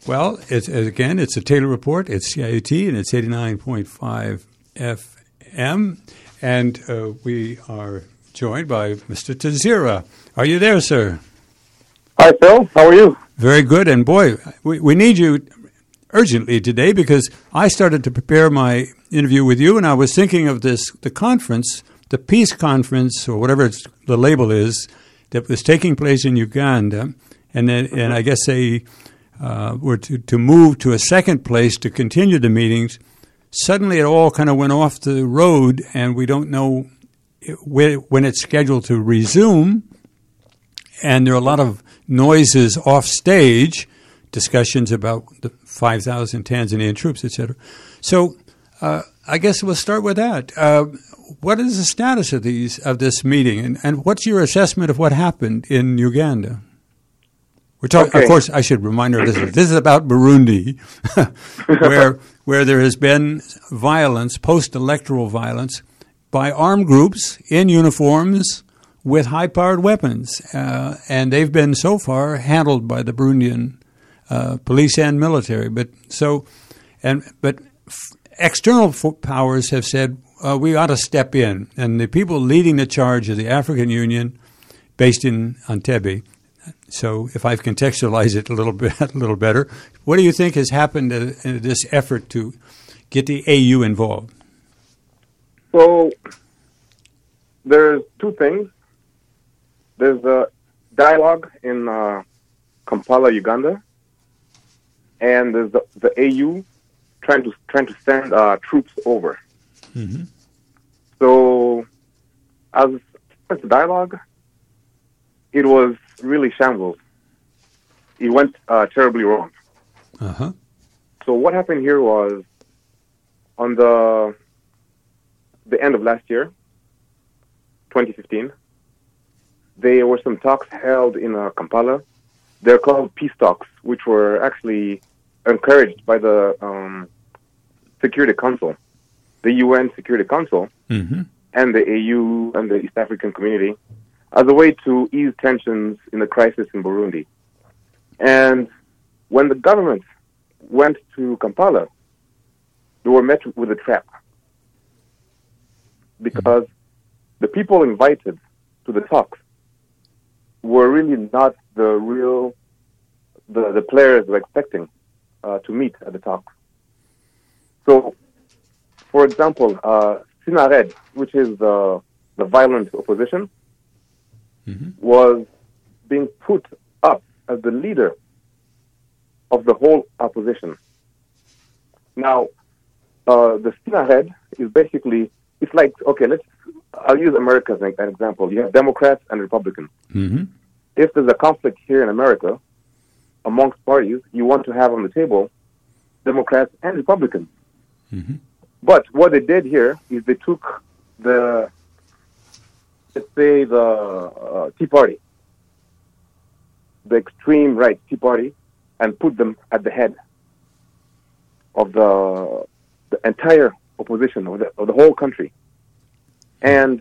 Well, it's a Taylor Report. It's CIUT, and it's 89.5 FM. And we are joined by Mr. Tazira. Are you there, sir? Hi, Phil. How are you? Very good. And, boy, we need you urgently today because I started to prepare my interview with you, and I was thinking of the conference, the peace conference, or whatever the label is, that was taking place in Uganda. And I guess they were to move to a second place to continue the meetings. Suddenly it all kind of went off the road, and we don't know when it's scheduled to resume. And there are a lot of noises off stage, discussions about the 5,000 Tanzanian troops, etc. So I guess we'll start with that. What is the status of this meeting, and what's your assessment of what happened in Uganda? We're talking. Okay. Of course, I should remind her this is about Burundi, where there has been violence, post-electoral violence, by armed groups in uniforms with high-powered weapons, and they've been so far handled by the Burundian police and military. But external powers have said we ought to step in, and the people leading the charge are the African Union, based in Entebbe. So, if I've contextualized it a little better, what do you think has happened in this effort to get the AU involved? So, there's two things. There's a dialogue in Kampala, Uganda, and there's the AU trying to send troops over. Mm-hmm. So, as far as the dialogue, it was really shambles. It went terribly wrong. Uh-huh. So what happened here was, on the end of last year, 2015, there were some talks held in Kampala. They're called peace talks, which were actually encouraged by the Security Council, the UN Security Council, mm-hmm. and the AU and the East African community, as a way to ease tensions in the crisis in Burundi. And when the government went to Kampala, they were met with a trap. Because the people invited to the talks were really not the players were expecting to meet at the talks. So, for example, Sinared, which is the violent opposition, mm-hmm. was being put up as the leader of the whole opposition. Now, the Sinared is basically, it's like, okay, I'll use America as an example. You have Democrats and Republicans. Mm-hmm. If there's a conflict here in America amongst parties, you want to have on the table Democrats and Republicans. Mm-hmm. But what they did here is they took the Tea Party, the extreme right Tea Party, and put them at the head of the entire opposition of the whole country. And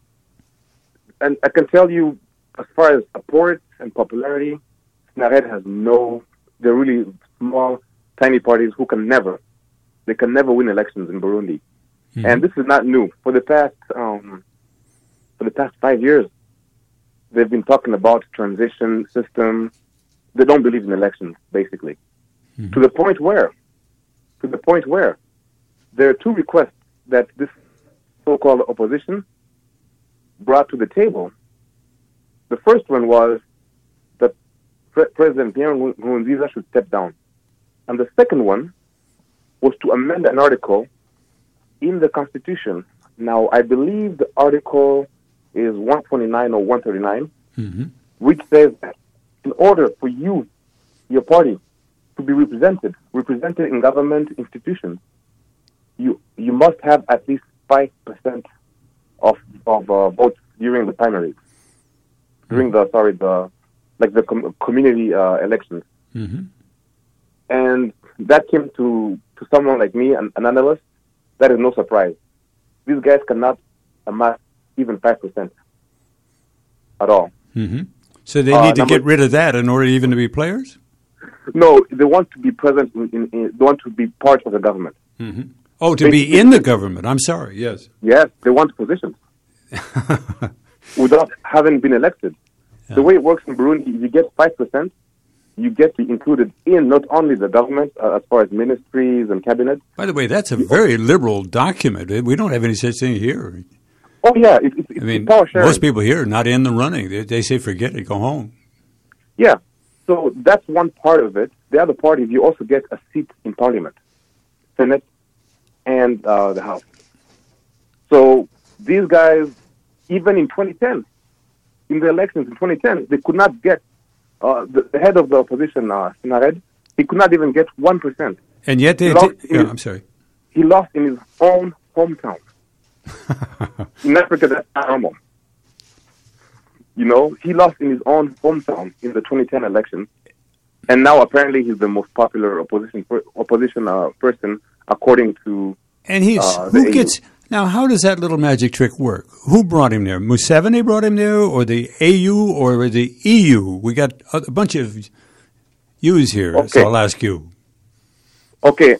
I can tell you, as far as support and popularity, Sinared has they're really small, tiny parties who can never win elections in Burundi. Mm-hmm. And this is not new. For the past 5 years, they've been talking about transition system. They don't believe in elections, basically. Mm-hmm. To the point where there are two requests that this so-called opposition brought to the table. The first one was that President Pierre Nkurunziza should step down. And the second one was to amend an article in the Constitution. Now, I believe the article is 129 or 139, mm-hmm. which says that in order for your party, to be represented in government institutions, you must have at least 5% of votes during the primaries, during the community elections. Mm-hmm. And that came to someone like me, an analyst. That is no surprise. These guys cannot amass even 5% at all. Mm-hmm. So they need to get rid of that in order even to be players? No, they want to be present they want to be part of the government. Mm-hmm. Oh, to be in the government. I'm sorry. Yes. Yes, they want positions without having been elected. Yeah. The way it works in Burundi, you get 5%, you get to be included in not only the government as far as ministries and cabinets. By the way, that's a very liberal document. We don't have any such thing here. Oh yeah, it's I mean, power sharing. most people here are not in the running. They say, forget it, go home. Yeah, so that's one part of it. The other part is you also get a seat in Parliament, Senate, and the House. So these guys, even in 2010, in the elections in 2010, they could not get the head of the opposition, Sinared, he could not even get 1%. And yet they... I'm sorry. He lost in his own hometown. In Africa, that's normal. You know, he lost in his own hometown in the 2010 election. And now apparently he's the most popular opposition person, according to... And he's... who gets... Now, how does that little magic trick work? Who brought him there? Museveni brought him there, or the AU, or the EU? We got a bunch of U's here, okay. So I'll ask you. Okay,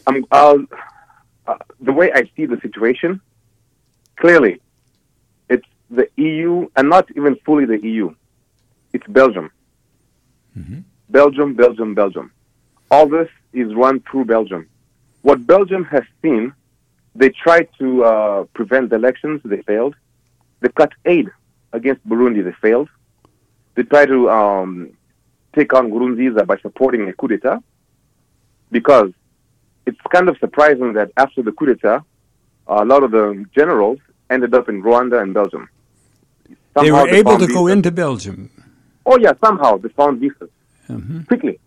the way I see the situation, clearly, it's the EU, and not even fully the EU. It's Belgium. Mm-hmm. Belgium. All this is run through Belgium. What Belgium has seen, they tried to prevent the elections. They failed. They cut aid against Burundi. They failed. They tried to take on Nkurunziza by supporting a coup d'etat, because it's kind of surprising that after the coup d'etat, a lot of the generals ended up in Rwanda and Belgium. They were able to go into Belgium. Oh, yeah, somehow they found visas quickly.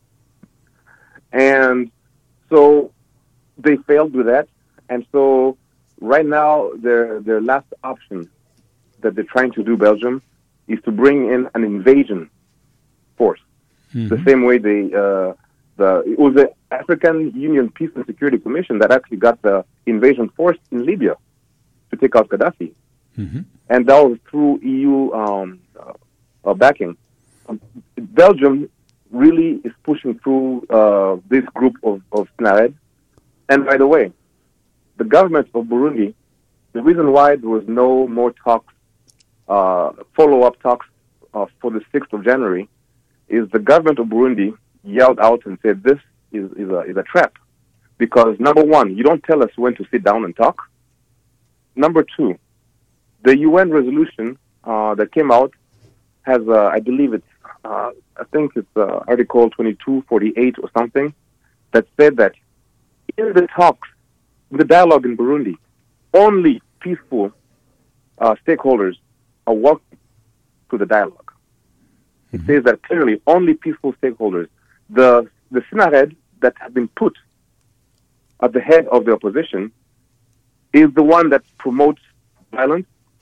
And so they failed with that. And so right now, their last option that they're trying to do, Belgium, is to bring in an invasion force. Mm-hmm. The same way it was the African Union Peace and Security Commission that actually got the invasion force in Libya to take out Gaddafi. Mm-hmm. And that was through EU backing. Belgium really is pushing through this group of Sinared. And by the way, the government of Burundi, the reason why there was no more talks, follow-up talks for the 6th of January, is the government of Burundi yelled out and said, this is a trap. Because, number one, you don't tell us when to sit down and talk. Number two, the UN resolution that came out has, I believe it's, I think it's Article 2248 or something, that said that in the talks, the dialogue in Burundi, only peaceful stakeholders are welcome to the dialogue. It says that clearly, only peaceful stakeholders. The Sinared that have been put at the head of the opposition is the one that promotes violence.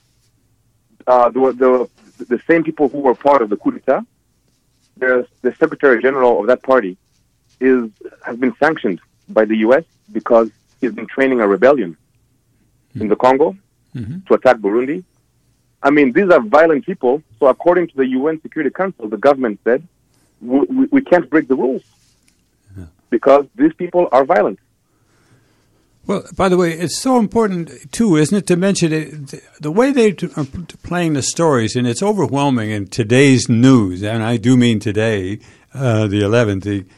The same people who were part of the coup d'etat, the Secretary General of that party has been sanctioned by the U.S. because he's been training a rebellion in the Congo to attack Burundi. I mean, these are violent people. So according to the UN Security Council, the government said, we can't break the rules because these people are violent. Well, by the way, it's so important, too, isn't it, to mention it, the way they are playing the stories, and it's overwhelming in today's news, and I do mean today, the 11th,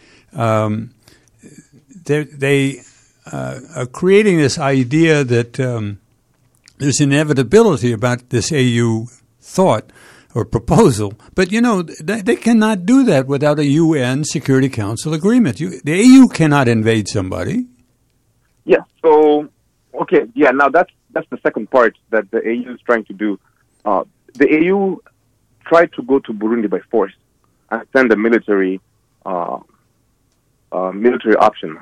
they are creating this idea that there's inevitability about this AU thought or proposal. But, you know, they cannot do that without a UN Security Council agreement. The AU cannot invade somebody. Yeah, so, okay, yeah, now that's the second part that the AU is trying to do. The AU tried to go to Burundi by force and send a military option,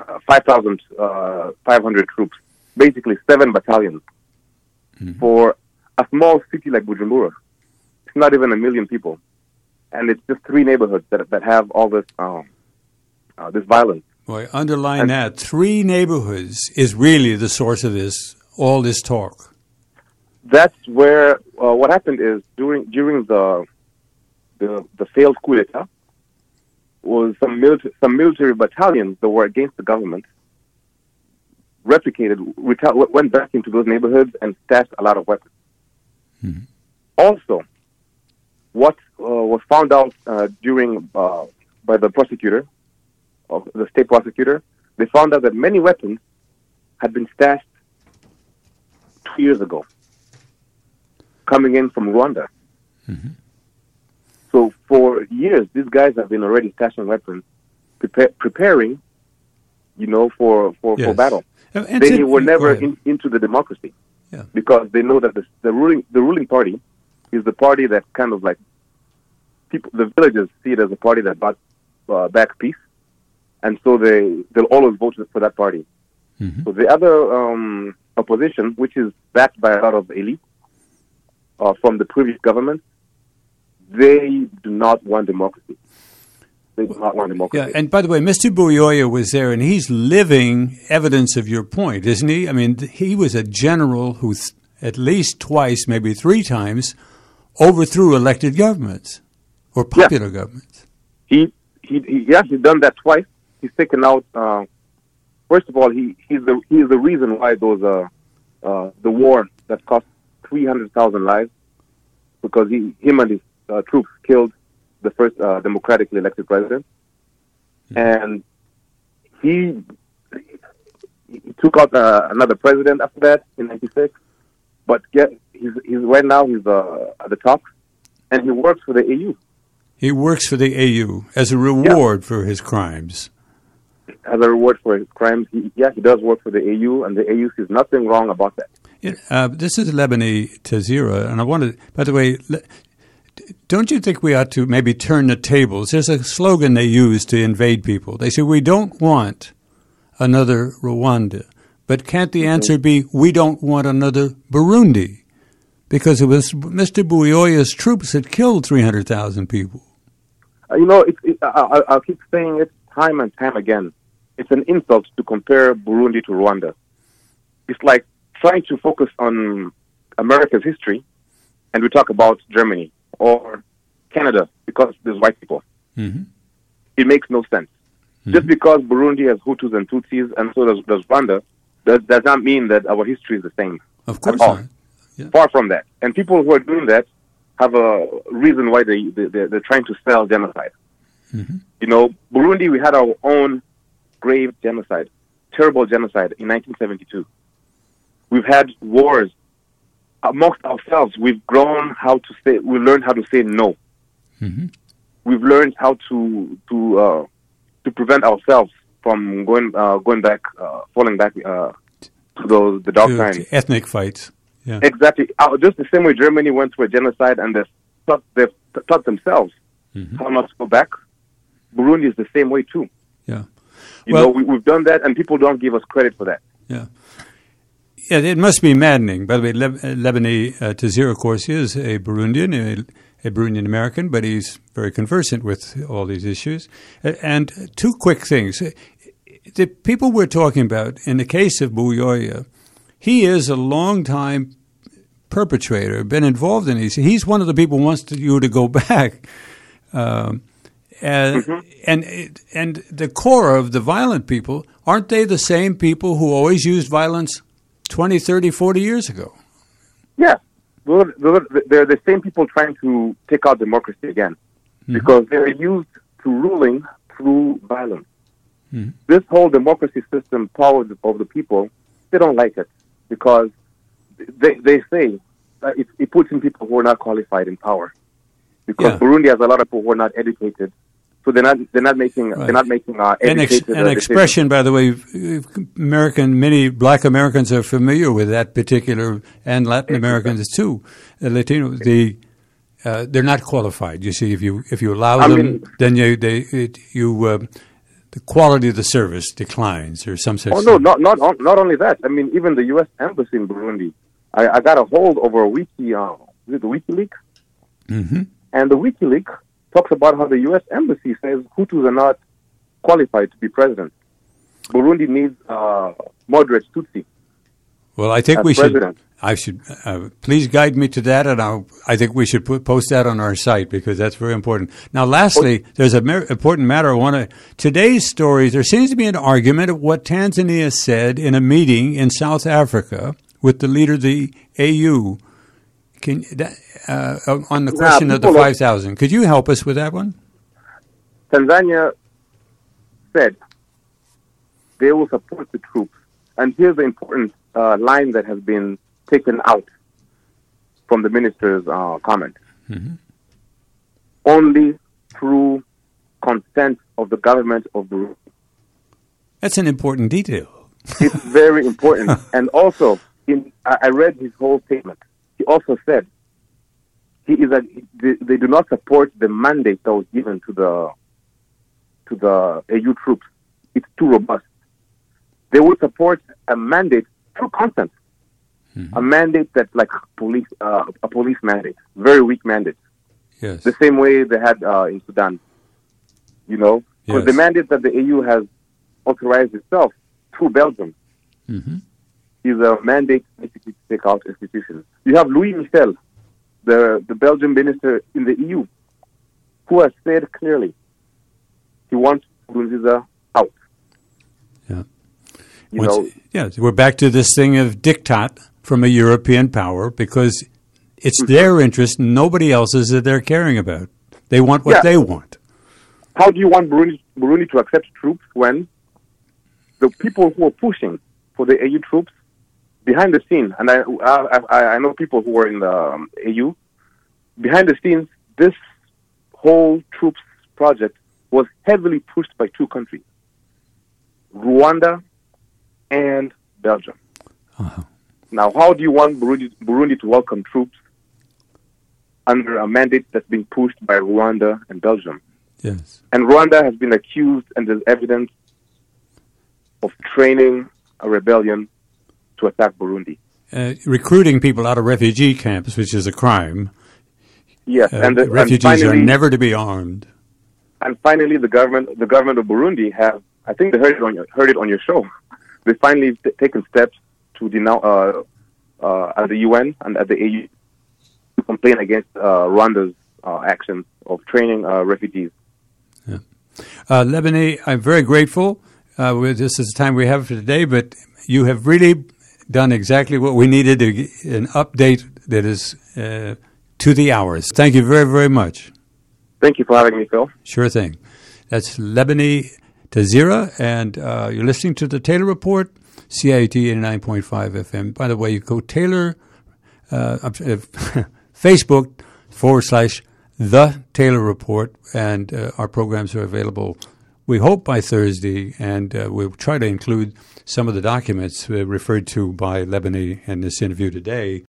5,500 troops, basically 7 battalions for a small city like Bujumbura. It's not even 1 million people. And it's just 3 neighborhoods that have all this this violence. Boy, underline that. 3 neighborhoods is really the source of all this talk. That's where what happened is during the failed coup d'etat, was some military battalions that were against the government went back into those neighborhoods and stashed a lot of weapons. Mm-hmm. Also, what was found out by the prosecutor, of the state prosecutor, they found out that many weapons had been stashed 2 years ago, coming in from Rwanda. Mm-hmm. So for years, these guys have been already stashing weapons, preparing, for battle. And they were never into the democracy, because they know that the ruling party is the party that kind of like the villagers see it as a party that brought back peace, and so they'll always vote for that party. Mm-hmm. So the other opposition, which is backed by a lot of elites from the previous government, they do not want democracy. They do not want democracy. Yeah, and by the way, Mr. Buyoya was there, and he's living evidence of your point, isn't he? I mean, he was a general who at least twice, maybe three times, overthrew elected governments or popular governments. He's done that twice. He's taken out. First of all, he's the reason why the war that cost 300,000 lives, because him and his troops killed the first democratically elected president, and he took out another president after that in '96. But he's right now he's at the top, and he works for the AU. He works for the AU as a reward for his crimes. As a reward for his crimes, he does work for the AU, and the AU sees nothing wrong about that. This is Lebeni Tazira, and I wanted, by the way, don't you think we ought to maybe turn the tables? There's a slogan they use to invade people. They say, we don't want another Rwanda. But can't the answer be, we don't want another Burundi? Because it was Mr. Buyoya's troops that killed 300,000 people. I'll keep saying it time and time again. It's an insult to compare Burundi to Rwanda. It's like trying to focus on America's history, and we talk about Germany or Canada because there's white people. Mm-hmm. It makes no sense. Mm-hmm. Just because Burundi has Hutus and Tutsis, and so does Rwanda, does not mean that our history is the same. Of course not. Yeah. Far from that. And people who are doing that have a reason why they're trying to sell genocide. Mm-hmm. Burundi, we had our own grave genocide, terrible genocide in 1972. We've had wars amongst ourselves. We've learned how to say no. Mm-hmm. We've learned how to prevent ourselves from falling back to the dark times. Ethnic fights. Yeah. Exactly. Just the same way Germany went through a genocide and they've taught themselves how not to go back. Burundi is the same way too. Yeah. We've done that, and people don't give us credit for that. Yeah. Yeah, it must be maddening. By the way, Lebeni Tazira, of course, is a Burundian, a Burundian American, but he's very conversant with all these issues. And two quick things. The people we're talking about, in the case of Buyoya, he is a long-time perpetrator, been involved in these. He's one of the people who wants you to go back. And the core of the violent people, aren't they the same people who always used violence 20, 30, 40 years ago? Yeah. They're the same people trying to take out democracy again, because they're used to ruling through violence. Mm-hmm. This whole democracy system, power of the people, they don't like it, because they say it puts in people who are not qualified in power. Because Burundi has a lot of people who are not educated, so they're not making educated. An expression, by the way, many Black Americans are familiar with that particular, and Latin Americans too. Latinos, they're not qualified. You see, if you allow them, then the quality of the service declines, or some such. Oh no, not only that. I mean, even the U.S. Embassy in Burundi, I got a hold over a wiki. Is it the WikiLeaks? Mm-hmm. And the WikiLeaks talks about how the U.S. Embassy says Hutus are not qualified to be president. Burundi needs moderate Tutsi. Well, I think as we president. should. Please guide me to that, and I think we should post that on our site because that's very important. Now, lastly, there's an important matter. Today's stories. There seems to be an argument of what Tanzania said in a meeting in South Africa with the leader of the AU. On the question of the 5,000, could you help us with that one? Tanzania said they will support the troops, and here's the important line that has been taken out from the minister's comment. Mm-hmm. Only through consent of the government of Burundi. That's an important detail. It's very important. And also, I read his whole statement. He also said they do not support the mandate that was given to the AU troops. It's too robust. They would support a mandate through consent. Mm-hmm. A mandate that's like a police mandate, very weak mandate. Yes. The same way they had in Sudan. Because the mandate that the AU has authorized itself through Belgium is a mandate basically to take out institutions. You have Louis Michel, the Belgian minister in the EU, who has said clearly he wants Nkurunziza out. Yeah. We're back to this thing of diktat from a European power because it's their interest, nobody else's that they're caring about. They want what they want. How do you want Burundi to accept troops when the people who are pushing for the AU troops behind the scene, and I know people who were in the AU, behind the scenes, this whole troops project was heavily pushed by two countries, Rwanda and Belgium. Uh-huh. Now, how do you want Burundi to welcome troops under a mandate that's being pushed by Rwanda and Belgium? Yes. And Rwanda has been accused, and there's evidence of training a rebellion to attack Burundi. Recruiting people out of refugee camps, which is a crime. Yes, and refugees are never to be armed. And finally, the government of Burundi have, I think they heard it on your show. They finally taken steps to denounce at the UN and at the AU to complain against Rwanda's actions of training refugees. Yeah. Lebany, I'm very grateful. This is the time we have for today, but you have really done exactly what we needed, an update that is to the hours. Thank you very, very much. Thank you for having me, Phil. Sure thing. That's Lebany Tazira, and you're listening to the Taylor Report, CIUT 89.5 FM. By the way, you go Taylor, Facebook /The Taylor Report, and our programs are available, we hope, by Thursday, and we'll try to include some of the documents referred to by Lebany in this interview today